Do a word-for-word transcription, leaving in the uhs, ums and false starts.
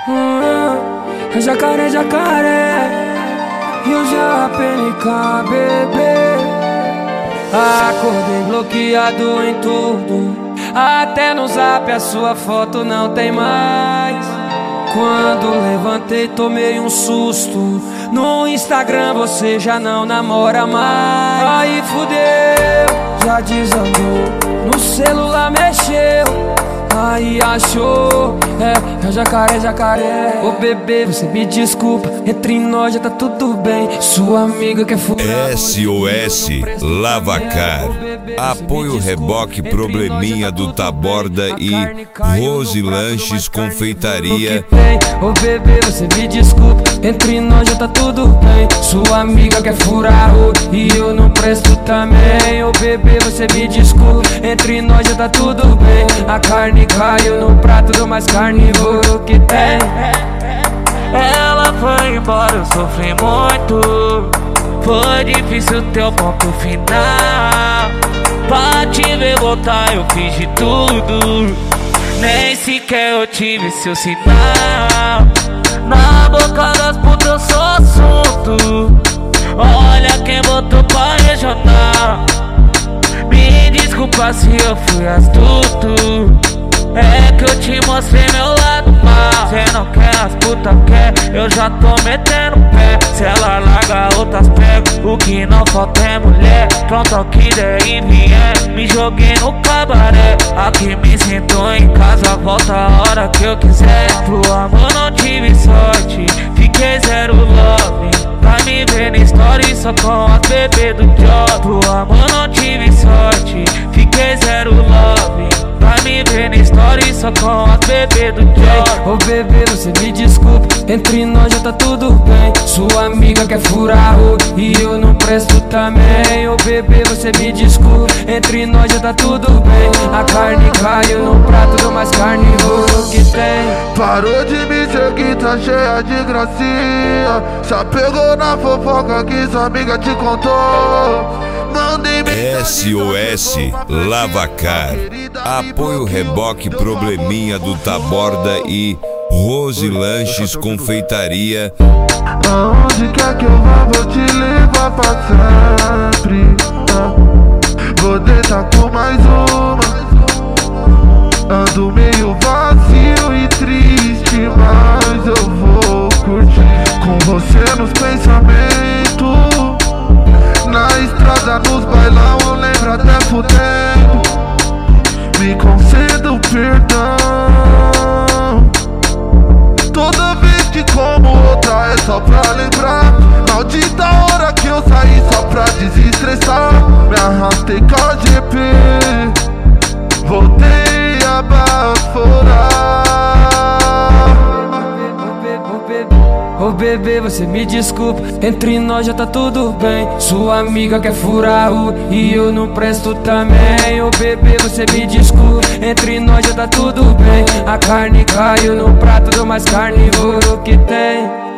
hum, é jacaré, jacaré. E o J P N K, bebê. Acordei bloqueado em tudo, até no zap a sua foto não tem mais. Quando levantei tomei um susto, no Instagram você já não namora mais. Aí fudeu, já desandou, no celular mexeu, aí achou, é, é jacaré, jacaré. Ô bebê, você me desculpa, entre nós já tá tudo bem. Sua amiga quer furar S O S Lavacar, apoio reboque probleminha do Taborda e Rose Lanches Confeitaria. Ô bebê, você me desculpa, entre nós já tá tudo bem. Sua amiga quer furar o e eu não presto também. Ô bebê, você me desculpa, entre nós já tá tudo bem. A carne caiu no prato do mais carnívoro que tem. Ela foi embora, eu sofri muito. Foi difícil ter o ponto final. Pra te ver voltar eu fiz de tudo, nem sequer eu tive seu sinal. Na boca das putas eu sou assunto. Olha quem botou pra regional. Me desculpa se eu fui astuto, é que eu te mostrei meu lado mal. Cê não quer, as puta quer, eu já tô metendo pé. Se ela larga outras pego, o que não falta é mulher. Pronto ao que der e vier, me joguei no cabaré. Aqui me sinto em casa, volta a hora que eu quiser. Pro amor não tive sorte, fiquei zero love. Pra me ver na story só com as bebê do job. Pro amor não tive sorte, fiquei zero love. Pra me ver na story só com as bebê do job. Ô bebê, você me desculpa, entre nós já tá tudo bem. Sua amiga quer furar o e eu não presto também. Ô bebê, você me desculpa, entre nós já tá tudo bem. A carne caiu no prato do mais carnívoro que tem. Parou de me seguir, tá cheia de gracinha. Já pegou na fofoca que sua amiga te contou. S O S Lavacar, apoio reboque probleminha do Taborda e Rose Lanches Confeitaria. Aonde quer que eu vá vou te levar pra sempre. Vou deitar com mais uma. Ando meio vazio e triste, mas eu vou curtir com você nos pensamentos. Na estrada, nos bailão, eu lembro até fudendo. Me conceda o perdão. Toda vez que como outra é só pra lembrar. Maldita hora que eu saí só pra desestressar. Me arrastei com a G P, voltei a baforar. Ô bebê, você me desculpa, entre nós já tá tudo bem. Sua amiga quer furar o e eu não presto também. Ô bebê, você me desculpa, entre nós já tá tudo bem. A carne caiu no prato do mais carnívoro que tem.